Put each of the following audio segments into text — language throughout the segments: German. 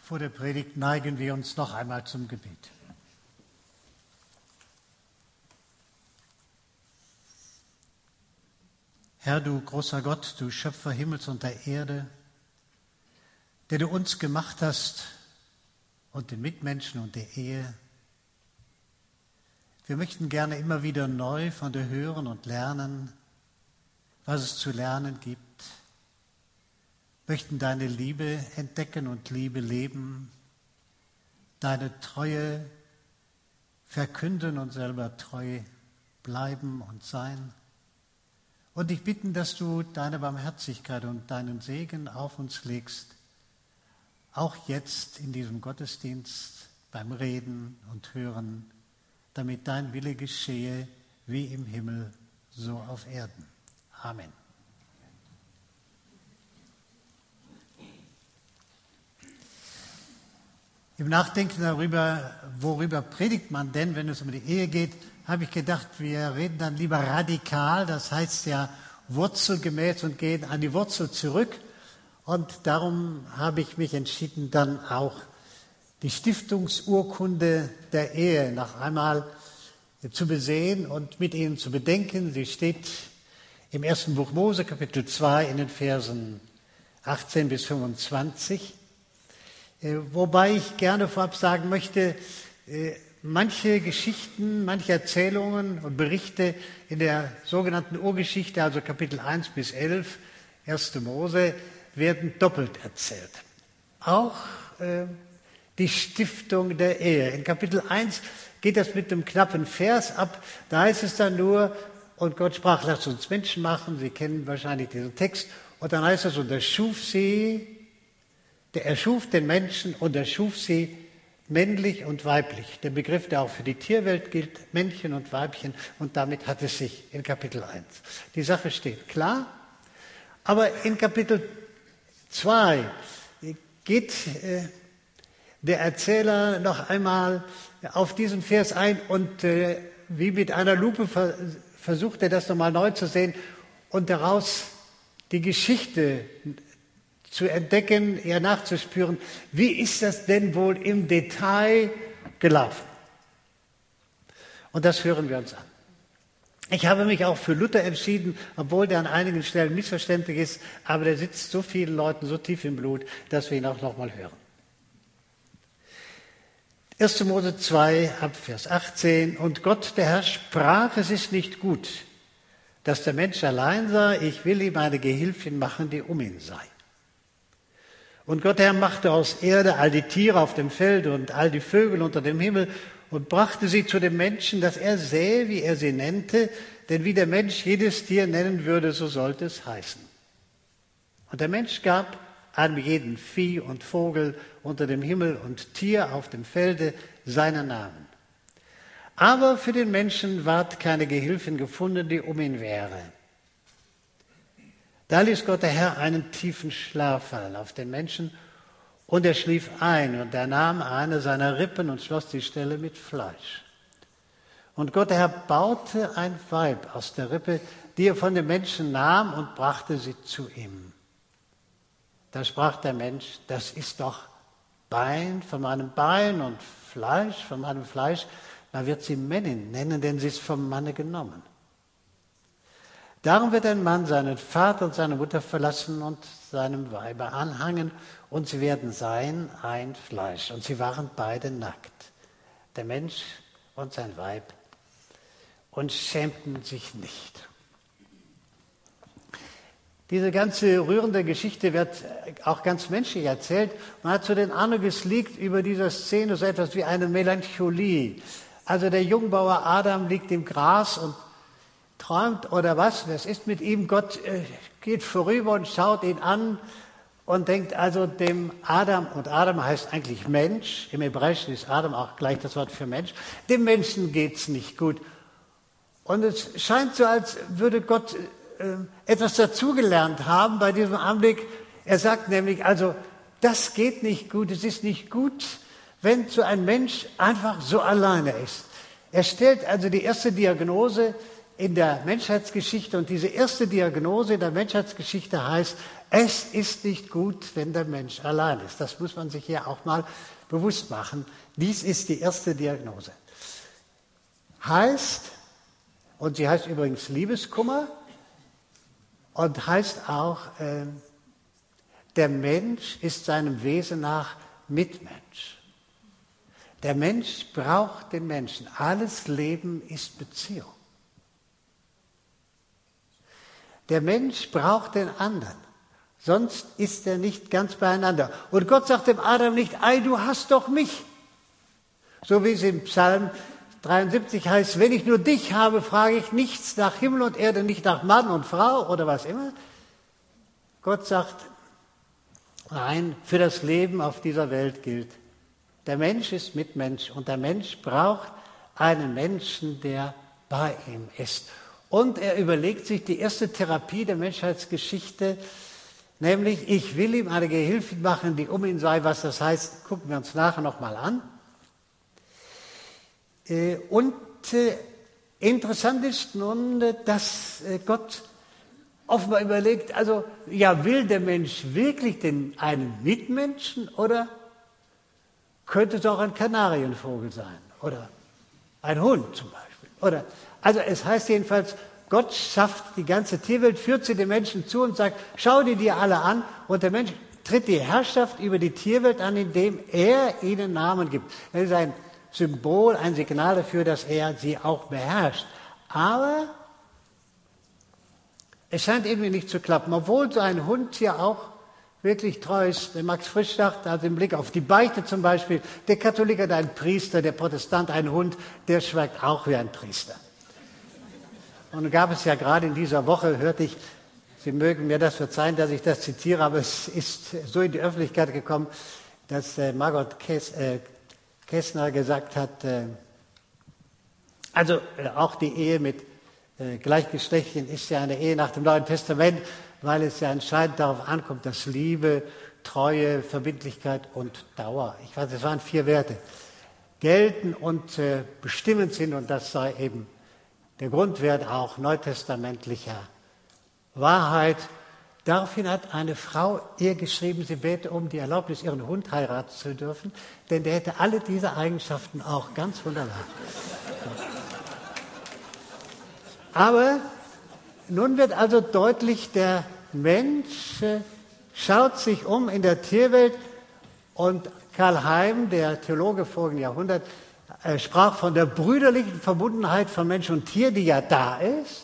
Vor der Predigt neigen wir uns noch einmal zum Gebet. Herr, du großer Gott, du Schöpfer Himmels und der Erde, der du uns gemacht hast und den Mitmenschen und der Ehe. Wir möchten gerne immer wieder neu von dir hören und lernen, was es zu lernen gibt. Möchten deine Liebe entdecken und Liebe leben, deine Treue verkünden und selber treu bleiben und sein. Und dich bitten, dass du deine Barmherzigkeit und deinen Segen auf uns legst, auch jetzt in diesem Gottesdienst beim Reden und Hören, damit dein Wille geschehe, wie im Himmel, so auf Erden. Amen. Im Nachdenken darüber, worüber predigt man denn, wenn es um die Ehe geht, habe ich gedacht, wir reden dann lieber radikal, das heißt ja wurzelgemäß und gehen an die Wurzel zurück. Und darum habe ich mich entschieden, dann auch die Stiftungsurkunde der Ehe noch einmal zu besehen und mit Ihnen zu bedenken. Sie steht im 1. Buch Mose, Kapitel 2, in den Versen 18 bis 25. Wobei ich gerne vorab sagen möchte, manche Geschichten, manche Erzählungen und Berichte in der sogenannten Urgeschichte, also Kapitel 1 bis 11, 1. Mose, werden doppelt erzählt. Auch die Stiftung der Ehe. In Kapitel 1 geht das mit einem knappen Vers ab. Da heißt es dann nur, und Gott sprach, lasst uns Menschen machen. Sie kennen wahrscheinlich diesen Text. Und dann heißt es, und er schuf den Menschen und er schuf sie männlich und weiblich. Der Begriff, der auch für die Tierwelt gilt, Männchen und Weibchen. Und damit hat es sich in Kapitel 1. Die Sache steht klar. Aber in Kapitel 2 geht der Erzähler noch einmal auf diesen Vers ein und wie mit einer Lupe versucht er das nochmal neu zu sehen und daraus die Geschichte zu entdecken, ihr nachzuspüren, wie ist das denn wohl im Detail gelaufen? Und das hören wir uns an. Ich habe mich auch für Luther entschieden, obwohl der an einigen Stellen missverständlich ist, aber der sitzt so vielen Leuten so tief im Blut, dass wir ihn auch nochmal hören. 1. Mose 2, ab Vers 18. Und Gott, der Herr, sprach, es ist nicht gut, dass der Mensch allein sei, ich will ihm eine Gehilfin machen, die um ihn sei. Und Gott, der Herr, machte aus Erde all die Tiere auf dem Feld und all die Vögel unter dem Himmel und brachte sie zu dem Menschen, dass er sähe, wie er sie nennte, denn wie der Mensch jedes Tier nennen würde, so sollte es heißen. Und der Mensch gab einem jeden Vieh und Vogel unter dem Himmel und Tier auf dem Felde seinen Namen. Aber für den Menschen ward keine Gehilfin gefunden, die um ihn wäre. Da ließ Gott der Herr einen tiefen Schlaf fallen auf den Menschen, und er schlief ein, und er nahm eine seiner Rippen und schloss die Stelle mit Fleisch. Und Gott der Herr baute ein Weib aus der Rippe, die er von dem Menschen nahm, und brachte sie zu ihm. Da sprach der Mensch, das ist doch Bein von meinem Bein und Fleisch von meinem Fleisch. Man wird sie Männin nennen, denn sie ist vom Manne genommen. Darum wird ein Mann seinen Vater und seine Mutter verlassen und seinem Weibe anhangen, und sie werden sein ein Fleisch. Und sie waren beide nackt, der Mensch und sein Weib, und schämten sich nicht. Diese ganze rührende Geschichte wird auch ganz menschlich erzählt. Man hat so den Eindruck, es liegt über dieser Szene so etwas wie eine Melancholie. Also der Jungbauer Adam liegt im Gras und träumt oder was ist mit ihm? Gott geht vorüber und schaut ihn an und denkt also dem Adam, und Adam heißt eigentlich Mensch, im Hebräischen ist Adam auch gleich das Wort für Mensch, dem Menschen geht's nicht gut. Und es scheint so, als würde Gott etwas dazugelernt haben bei diesem Anblick. Er sagt nämlich, also das geht nicht gut, es ist nicht gut, wenn so ein Mensch einfach so alleine ist. Er stellt also die erste Diagnose, in der Menschheitsgeschichte. Und diese erste Diagnose in der Menschheitsgeschichte heißt, es ist nicht gut, wenn der Mensch allein ist. Das muss man sich hier auch mal bewusst machen. Dies ist die erste Diagnose. Heißt, und sie heißt übrigens Liebeskummer, und heißt auch, der Mensch ist seinem Wesen nach Mitmensch. Der Mensch braucht den Menschen. Alles Leben ist Beziehung. Der Mensch braucht den anderen, sonst ist er nicht ganz beieinander. Und Gott sagt dem Adam nicht, ei, du hast doch mich. So wie es im Psalm 73 heißt, wenn ich nur dich habe, frage ich nichts nach Himmel und Erde, nicht nach Mann und Frau oder was immer. Gott sagt, nein, für das Leben auf dieser Welt gilt, der Mensch ist Mitmensch und der Mensch braucht einen Menschen, der bei ihm ist. Und er überlegt sich die erste Therapie der Menschheitsgeschichte, nämlich, ich will ihm eine Gehilfin machen, die um ihn sei. Was das heißt, gucken wir uns nachher nochmal an. Und interessant ist nun, dass Gott offenbar überlegt, also, ja, will der Mensch wirklich einen Mitmenschen oder könnte es auch ein Kanarienvogel sein oder ein Hund zum Beispiel? Also es heißt jedenfalls, Gott schafft die ganze Tierwelt, führt sie den Menschen zu und sagt, schau dir alle an. Und der Mensch tritt die Herrschaft über die Tierwelt an, indem er ihnen Namen gibt. Das ist ein Symbol, ein Signal dafür, dass er sie auch beherrscht. Aber es scheint irgendwie nicht zu klappen, obwohl so ein Hund ja auch wirklich treu ist. Der Max Frisch sagt, also im Blick auf die Beichte zum Beispiel, der Katholik hat einen Priester, der Protestant einen Hund, der schweigt auch wie ein Priester. Und dann gab es ja gerade in dieser Woche, hörte ich, Sie mögen mir das verzeihen, dass ich das zitiere, aber es ist so in die Öffentlichkeit gekommen, dass Margot Kästner gesagt hat, also auch die Ehe mit Gleichgeschlechtlichen ist ja eine Ehe nach dem Neuen Testament, weil es ja entscheidend darauf ankommt, dass Liebe, Treue, Verbindlichkeit und Dauer, ich weiß, es waren 4 Werte, gelten und bestimmend sind und das sei eben der Grundwert auch neutestamentlicher Wahrheit. Daraufhin hat eine Frau ihr geschrieben, sie bete um die Erlaubnis, ihren Hund heiraten zu dürfen, denn der hätte alle diese Eigenschaften auch ganz wunderbar. Aber nun wird also deutlich, der Mensch schaut sich um in der Tierwelt und Karl Heim, der Theologe vorigen Jahrhundert, sprach von der brüderlichen Verbundenheit von Mensch und Tier, die ja da ist,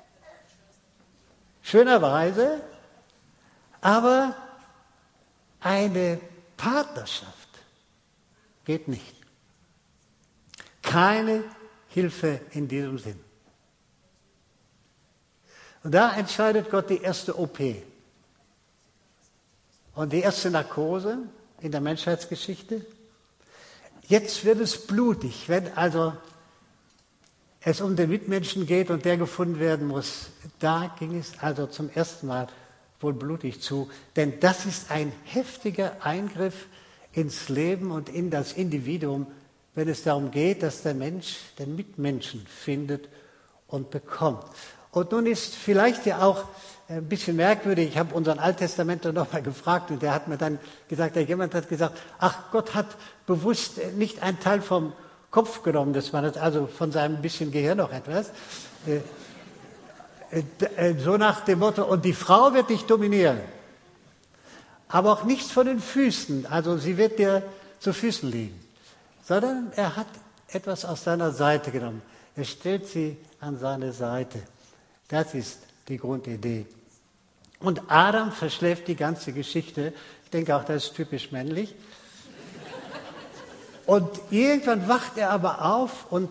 schönerweise, aber eine Partnerschaft geht nicht. Keine Hilfe in diesem Sinn. Und da entscheidet Gott die erste OP und die erste Narkose in der Menschheitsgeschichte. Jetzt wird es blutig, wenn also es um den Mitmenschen geht und der gefunden werden muss. Da ging es also zum ersten Mal wohl blutig zu, denn das ist ein heftiger Eingriff ins Leben und in das Individuum, wenn es darum geht, dass der Mensch den Mitmenschen findet und bekommt. Und nun ist vielleicht ja auch ein bisschen merkwürdig, ich habe unseren Alttestamentler noch mal gefragt und der hat mir dann gesagt, jemand hat gesagt, ach, Gott hat bewusst nicht einen Teil vom Kopf genommen des Mannes, also von seinem bisschen Gehirn noch etwas. So nach dem Motto, und die Frau wird dich dominieren, aber auch nichts von den Füßen, also sie wird dir zu Füßen liegen, sondern er hat etwas aus seiner Seite genommen. Er stellt sie an seine Seite. Das ist die Grundidee. Und Adam verschläft die ganze Geschichte. Ich denke auch, das ist typisch männlich. Und irgendwann wacht er aber auf und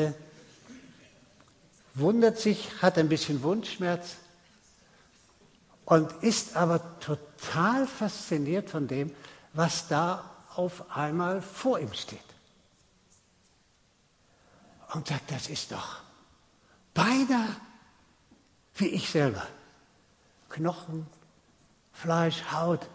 wundert sich, hat ein bisschen Wundschmerz und ist aber total fasziniert von dem, was da auf einmal vor ihm steht. Und sagt, das ist doch beinahe wie ich selber. Knochen, Fleisch, Haut,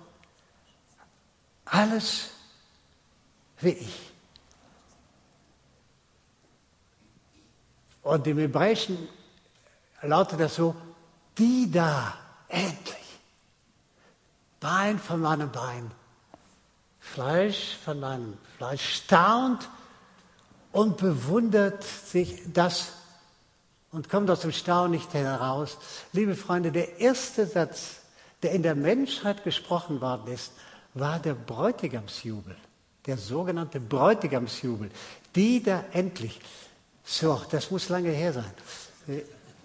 alles wie ich. Und im Hebräischen lautet das so, die da, endlich, Bein von meinem Bein, Fleisch von meinem Fleisch, staunt und bewundert sich das und kommt aus dem Staunen nicht heraus. Liebe Freunde, der erste Satz, der in der Menschheit gesprochen worden ist, war der Bräutigamsjubel, der sogenannte Bräutigamsjubel. Die da endlich. So, das muss lange her sein.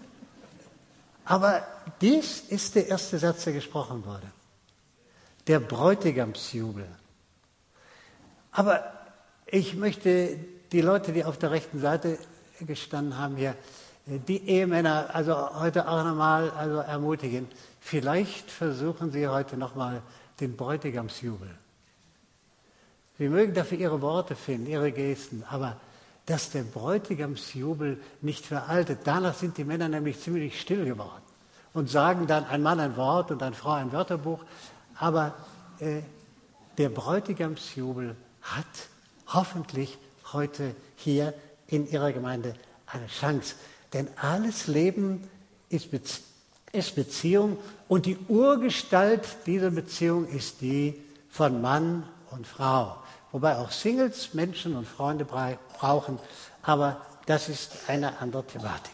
Aber dies ist der erste Satz, der gesprochen wurde. Der Bräutigamsjubel. Aber ich möchte die Leute, die auf der rechten Seite gestanden haben hier, die Ehemänner, also heute auch nochmal ermutigen. Vielleicht versuchen Sie heute nochmal den Bräutigamsjubel. Sie mögen dafür Ihre Worte finden, Ihre Gesten, aber dass der Bräutigamsjubel nicht veraltet. Danach sind die Männer nämlich ziemlich still geworden und sagen dann ein Mann ein Wort und eine Frau ein Wörterbuch. Aber der Bräutigamsjubel hat hoffentlich heute hier in Ihrer Gemeinde eine Chance. Denn alles Leben ist Beziehung und die Urgestalt dieser Beziehung ist die von Mann und Frau. Wobei auch Singles Menschen und Freunde brauchen, aber das ist eine andere Thematik.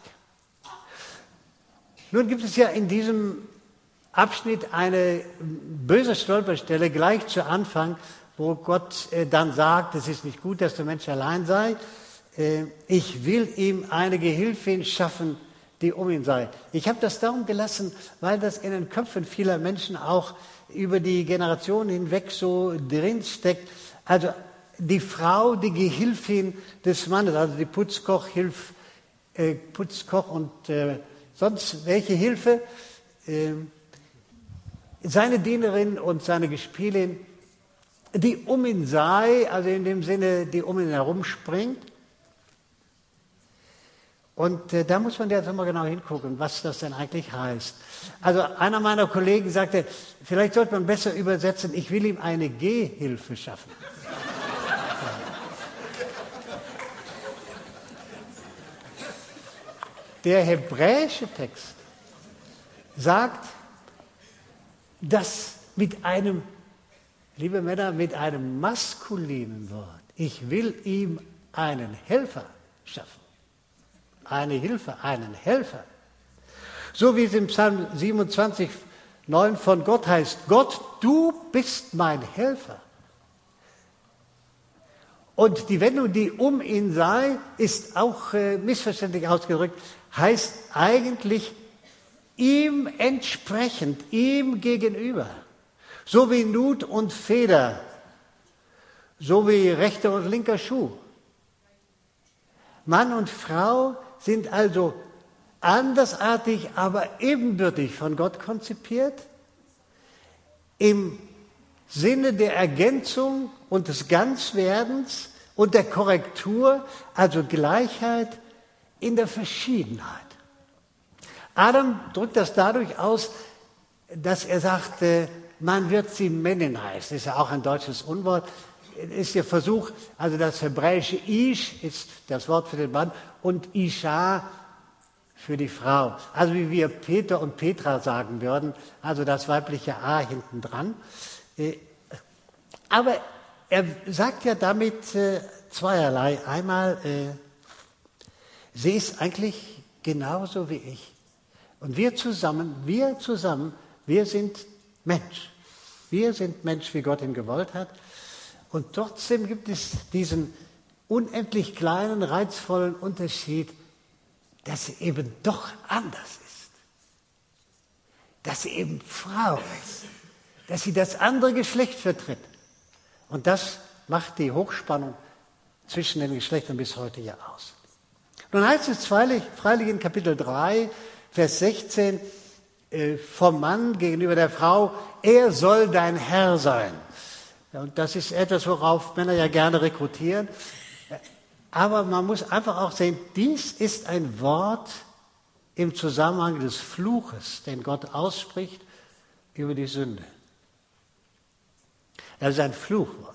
Nun gibt es ja in diesem Abschnitt eine böse Stolperstelle gleich zu Anfang, wo Gott dann sagt, es ist nicht gut, dass der Mensch allein sei. Ich will ihm eine Gehilfin schaffen, die um ihn sei. Ich habe das darum gelassen, weil das in den Köpfen vieler Menschen auch über die Generationen hinweg so drinsteckt. Also die Frau, die Gehilfin des Mannes, also die Putzkoch und sonst welche Hilfe, seine Dienerin und seine Gespielin, die um ihn sei, also in dem Sinne, die um ihn herumspringt. Und da muss man jetzt mal genau hingucken, was das denn eigentlich heißt. Also einer meiner Kollegen sagte, vielleicht sollte man besser übersetzen, ich will ihm eine Gehhilfe schaffen. Der hebräische Text sagt, dass mit einem, liebe Männer, mit einem maskulinen Wort, ich will ihm einen Helfer schaffen. Eine Hilfe, einen Helfer. So wie es im Psalm 27, 9 von Gott heißt, Gott, du bist mein Helfer. Und die Wendung, die um ihn sei, ist auch missverständlich ausgedrückt, heißt eigentlich ihm entsprechend, ihm gegenüber. So wie Nut und Feder, so wie rechter und linker Schuh. Mann und Frau sind also andersartig, aber ebenbürtig von Gott konzipiert, im Sinne der Ergänzung und des Ganzwerdens und der Korrektur, also Gleichheit in der Verschiedenheit. Adam drückt das dadurch aus, dass er sagt, man wird sie Männin heißen. Das ist ja auch ein deutsches Unwort. Ist der Versuch, also das hebräische Ish ist das Wort für den Mann und Isha für die Frau. Also wie wir Peter und Petra sagen würden, also das weibliche A hinten dran. Aber er sagt ja damit zweierlei. Einmal, sie ist eigentlich genauso wie ich. Und wir zusammen, wir sind Mensch. Wir sind Mensch, wie Gott ihn gewollt hat. Und trotzdem gibt es diesen unendlich kleinen, reizvollen Unterschied, dass sie eben doch anders ist. Dass sie eben Frau ist. Dass sie das andere Geschlecht vertritt. Und das macht die Hochspannung zwischen den Geschlechtern bis heute ja aus. Nun heißt es freilich in Kapitel 3, Vers 16, vom Mann gegenüber der Frau, er soll dein Herr sein. Und das ist etwas, worauf Männer ja gerne rekrutieren. Aber man muss einfach auch sehen, dies ist ein Wort im Zusammenhang des Fluches, den Gott ausspricht über die Sünde. Das ist ein Fluchwort.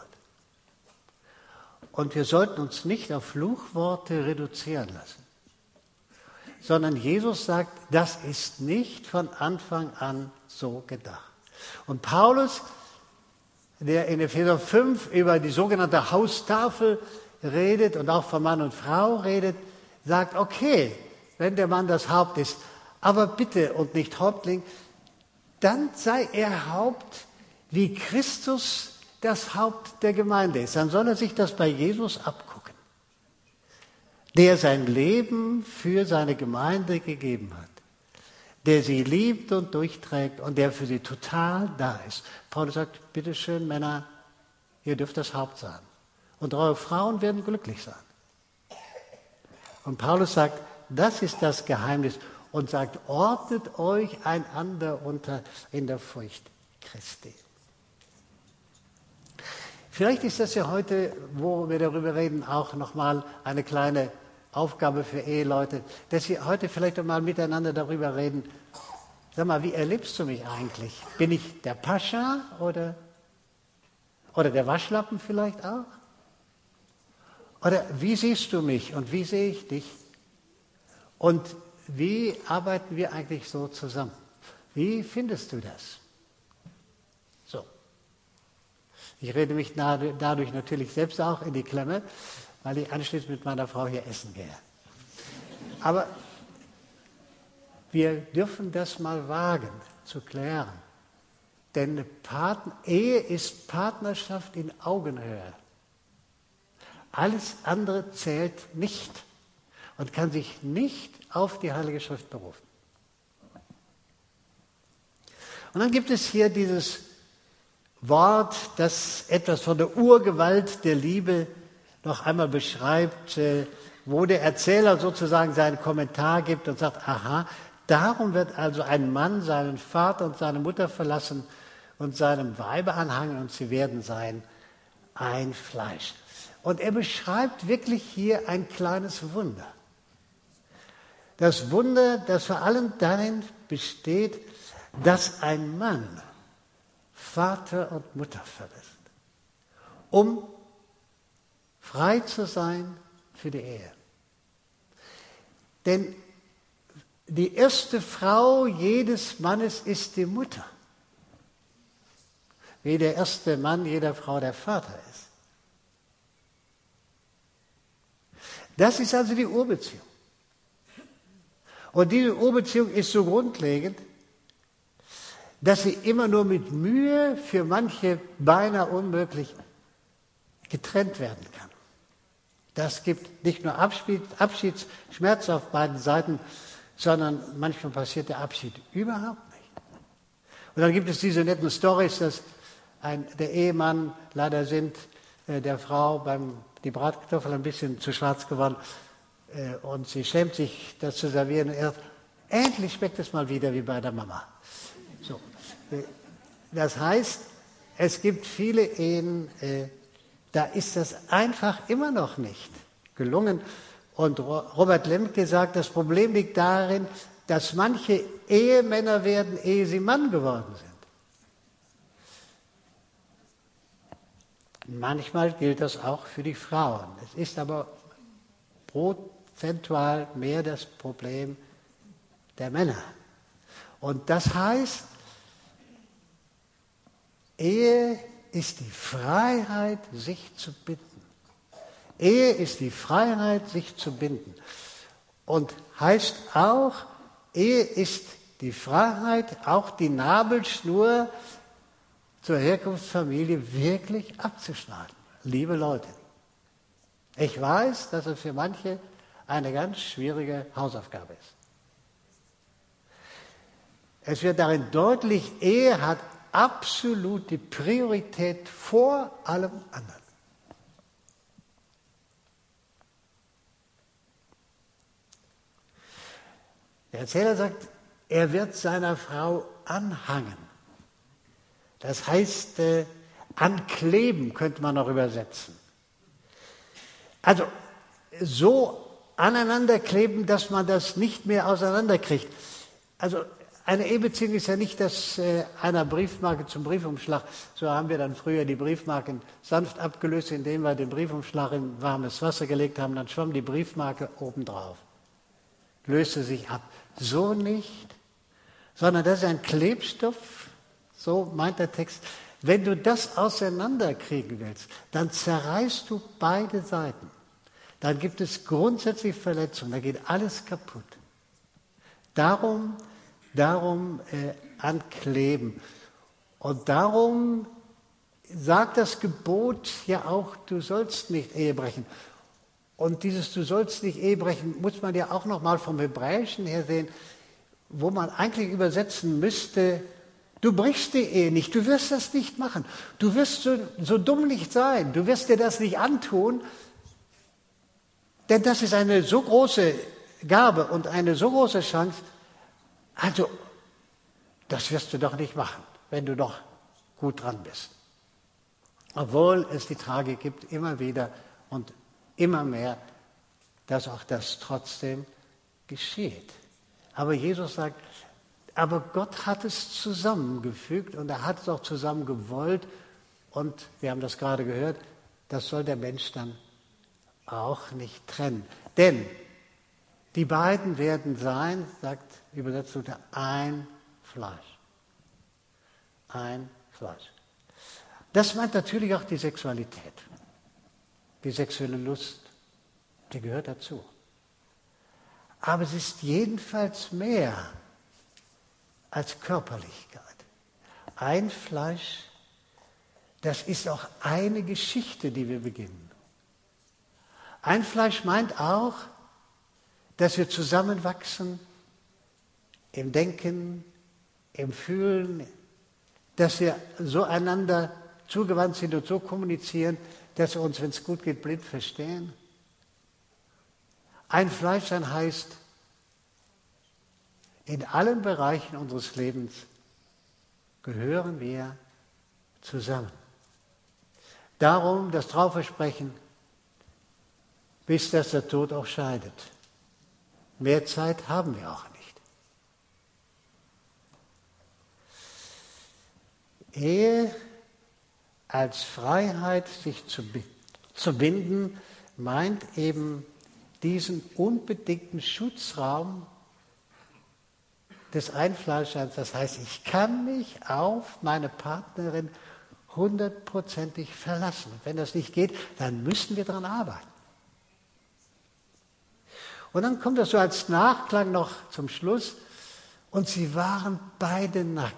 Und wir sollten uns nicht auf Fluchworte reduzieren lassen, sondern Jesus sagt, das ist nicht von Anfang an so gedacht. Und Paulus, der in Epheser 5 über die sogenannte Haustafel redet und auch von Mann und Frau redet, sagt, okay, wenn der Mann das Haupt ist, aber bitte und nicht Häuptling, dann sei er Haupt, wie Christus das Haupt der Gemeinde ist. Dann soll er sich das bei Jesus abgucken, der sein Leben für seine Gemeinde gegeben hat, der sie liebt und durchträgt und der für sie total da ist. Paulus sagt, bitteschön Männer, ihr dürft das Haupt sein und eure Frauen werden glücklich sein. Und Paulus sagt, das ist das Geheimnis und sagt, ordnet euch einander unter in der Furcht Christi. Vielleicht ist das ja heute, wo wir darüber reden, auch nochmal eine kleine Aufgabe für Eheleute, dass Sie heute vielleicht einmal miteinander darüber reden. Sag mal, wie erlebst du mich eigentlich? Bin ich der Pascha oder der Waschlappen vielleicht auch? Oder wie siehst du mich und wie sehe ich dich? Und wie arbeiten wir eigentlich so zusammen? Wie findest du das? So. Ich rede mich dadurch natürlich selbst auch in die Klemme, weil ich anschließend mit meiner Frau hier essen gehe. Aber wir dürfen das mal wagen zu klären. Denn Ehe ist Partnerschaft in Augenhöhe. Alles andere zählt nicht und kann sich nicht auf die Heilige Schrift berufen. Und dann gibt es hier dieses Wort, das etwas von der Urgewalt der Liebe noch einmal beschreibt, wo der Erzähler sozusagen seinen Kommentar gibt und sagt, aha, darum wird also ein Mann seinen Vater und seine Mutter verlassen und seinem Weibe anhangen und sie werden sein ein Fleisch. Und er beschreibt wirklich hier ein kleines Wunder. Das Wunder, das vor allem darin besteht, dass ein Mann Vater und Mutter verlässt, um frei zu sein für die Ehe. Denn die erste Frau jedes Mannes ist die Mutter, wie der erste Mann jeder Frau der Vater ist. Das ist also die Urbeziehung. Und diese Urbeziehung ist so grundlegend, dass sie immer nur mit Mühe, für manche beinahe unmöglich, getrennt werden kann. Das gibt nicht nur Abschiedsschmerz auf beiden Seiten, sondern manchmal passiert der Abschied überhaupt nicht. Und dann gibt es diese netten Storys, dass der Ehemann leider der Frau die Bratkartoffel ein bisschen zu schwarz geworden und sie schämt sich, das zu servieren. Endlich schmeckt es mal wieder wie bei der Mama. So. Das heißt, es gibt viele Ehen, da ist das einfach immer noch nicht gelungen. Und Robert Lemke sagt, das Problem liegt darin, dass manche Ehemänner werden, ehe sie Mann geworden sind. Manchmal gilt das auch für die Frauen. Es ist aber prozentual mehr das Problem der Männer. Und das heißt, Ehe ist die Freiheit, sich zu binden. Ehe ist die Freiheit, sich zu binden. Und heißt auch, Ehe ist die Freiheit, auch die Nabelschnur zur Herkunftsfamilie wirklich abzuschneiden. Liebe Leute, ich weiß, dass es für manche eine ganz schwierige Hausaufgabe ist. Es wird darin deutlich, Ehe hat absolute Priorität vor allem anderen. Der Erzähler sagt, er wird seiner Frau anhangen. Das heißt, ankleben könnte man noch übersetzen. Also so aneinander kleben, dass man das nicht mehr auseinanderkriegt. Also eine Ehebeziehung ist ja nicht das einer Briefmarke zum Briefumschlag. So haben wir dann früher die Briefmarken sanft abgelöst, indem wir den Briefumschlag in warmes Wasser gelegt haben. Dann schwamm die Briefmarke obendrauf. löste sich ab. So nicht, sondern das ist ein Klebstoff, so meint der Text. Wenn du das auseinanderkriegen willst, dann zerreißt du beide Seiten. Dann gibt es grundsätzlich Verletzungen, da geht alles kaputt. Darum ankleben. Und darum sagt das Gebot ja auch, du sollst nicht Ehe brechen. Und dieses du sollst nicht Ehe brechen, muss man ja auch nochmal vom Hebräischen her sehen, wo man eigentlich übersetzen müsste, du brichst die Ehe nicht, du wirst das nicht machen. Du wirst so dumm nicht sein, du wirst dir das nicht antun, denn das ist eine so große Gabe und eine so große Chance. Also, das wirst du doch nicht machen, wenn du noch gut dran bist. Obwohl es die Tragik gibt, immer wieder und immer mehr, dass auch das trotzdem geschieht. Aber Jesus sagt, aber Gott hat es zusammengefügt und er hat es auch zusammen gewollt. Und wir haben das gerade gehört, das soll der Mensch dann auch nicht trennen. Denn die beiden werden sein, sagt übersetzt Luther, ein Fleisch. Ein Fleisch. Das meint natürlich auch die Sexualität. Die sexuelle Lust, die gehört dazu. Aber es ist jedenfalls mehr als Körperlichkeit. Ein Fleisch, das ist auch eine Geschichte, die wir beginnen. Ein Fleisch meint auch, dass wir zusammenwachsen im Denken, im Fühlen, dass wir so einander zugewandt sind und so kommunizieren, dass wir uns, wenn es gut geht, blind verstehen. Ein Fleischsein heißt, in allen Bereichen unseres Lebens gehören wir zusammen. Darum das Trauversprechen, bis dass der Tod auch scheidet. Mehr Zeit haben wir auch nicht. Ehe als Freiheit, sich zu binden, meint eben diesen unbedingten Schutzraum des Einfleischseins. Das heißt, ich kann mich auf meine Partnerin 100%ig verlassen. Und wenn das nicht geht, dann müssen wir daran arbeiten. Und dann kommt das so als Nachklang noch zum Schluss. Und sie waren beide nackt.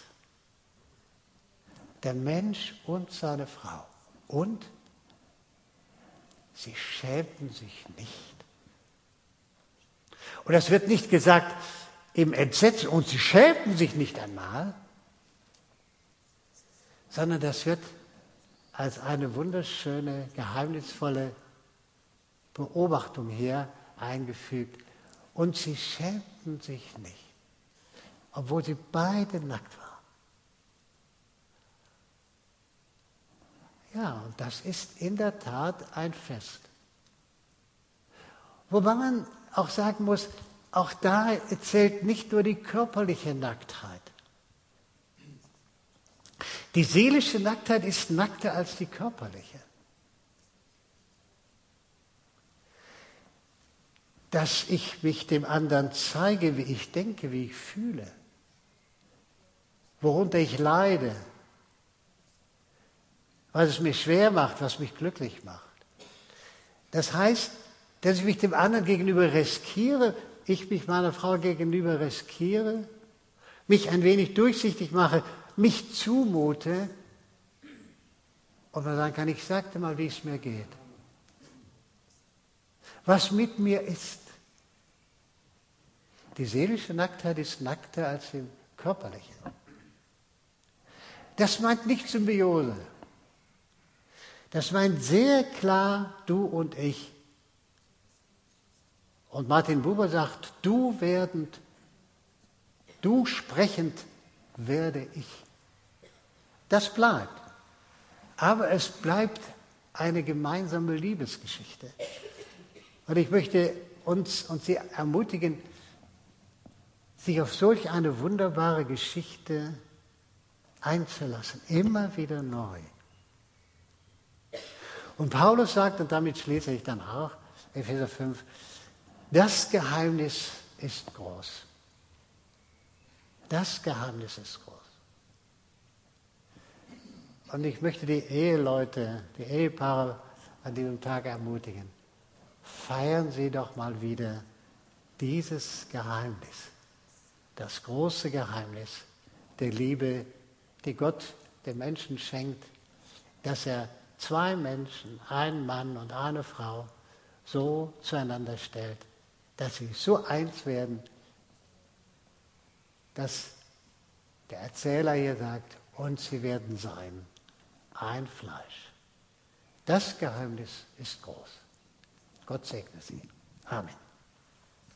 Der Mensch und seine Frau. Und sie schämten sich nicht. Und das wird nicht gesagt im Entsetzen, und sie schämten sich nicht einmal, sondern das wird als eine wunderschöne, geheimnisvolle Beobachtung hier eingefügt. Und sie schämten sich nicht, obwohl sie beide nackt waren. Ja, und das ist in der Tat ein Fest. Wobei man auch sagen muss, auch da zählt nicht nur die körperliche Nacktheit. Die seelische Nacktheit ist nackter als die körperliche. Dass ich mich dem anderen zeige, wie ich denke, wie ich fühle, worunter ich leide, was es mir schwer macht, was mich glücklich macht. Das heißt, dass ich mich dem anderen gegenüber riskiere, ich mich meiner Frau gegenüber riskiere, mich ein wenig durchsichtig mache, mich zumute und man sagen kann, ich sag dir mal, wie es mir geht. Was mit mir ist. Die seelische Nacktheit ist nackter als die körperliche. Das meint nicht Symbiose. Das meint sehr klar du und ich. Und Martin Buber sagt, du sprechend werde ich. Das bleibt. Aber es bleibt eine gemeinsame Liebesgeschichte. Und ich möchte uns und Sie ermutigen, sich auf solch eine wunderbare Geschichte einzulassen. Immer wieder neu. Und Paulus sagt, und damit schließe ich dann auch, Epheser 5, das Geheimnis ist groß. Das Geheimnis ist groß. Und ich möchte die Eheleute, die Ehepaare an diesem Tag ermutigen. Feiern Sie doch mal wieder dieses Geheimnis. Das große Geheimnis der Liebe, die Gott den Menschen schenkt, dass er zwei Menschen, einen Mann und eine Frau, so zueinander stellt, dass sie so eins werden, dass der Erzähler hier sagt, und sie werden sein, ein Fleisch. Das Geheimnis ist groß. Gott segne Sie. Amen.